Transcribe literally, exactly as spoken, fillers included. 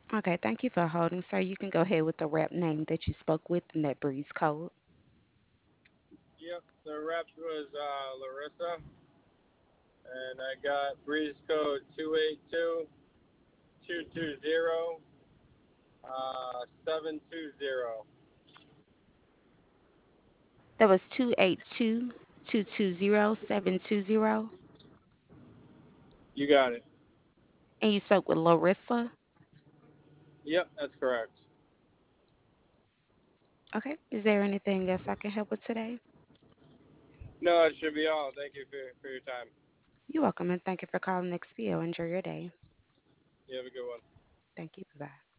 Okay, thank you for holding, sir. You can go ahead with the rep name that you spoke with and that breeze code. Yep, the rep was uh, Larissa, and I got breeze code two eight two two two zero uh, seven two zero. That was two eight two, two two zero, seven two zero. You got it. And you spoke with Larissa. Yep, that's correct. Okay, is there anything else I can help with today? No, it should be all. Thank you for, for your time. You're welcome, and thank you for calling X P O. Enjoy your day. You have a good one. Thank you. Bye.